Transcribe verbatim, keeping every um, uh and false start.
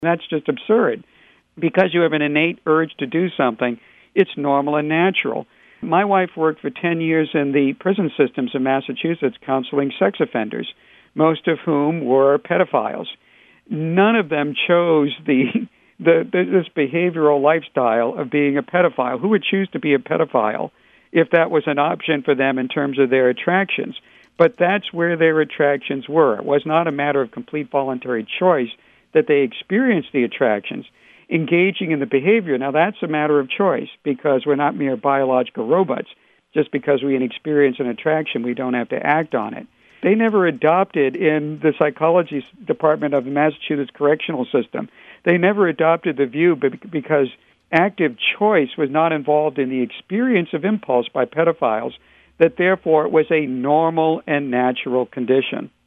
That's just absurd. Because you have an innate urge to do something, it's normal and natural. My wife worked for ten years in the prison systems of Massachusetts counseling sex offenders, most of whom were pedophiles. None of them chose the, the, the this behavioral lifestyle of being a pedophile. Who would choose to be a pedophile if that was an option for them in terms of their attractions? But that's where their attractions were. It was not a matter of complete voluntary choice that they experienced the attractions. Engaging in the behavior, now that's a matter of choice because we're not mere biological robots. Just because we experience an attraction, we don't have to act on it. They never adopted in the psychology department of the Massachusetts Correctional System, they never adopted the view because active choice was not involved in the experience of impulse by pedophiles, that therefore it was a normal and natural condition.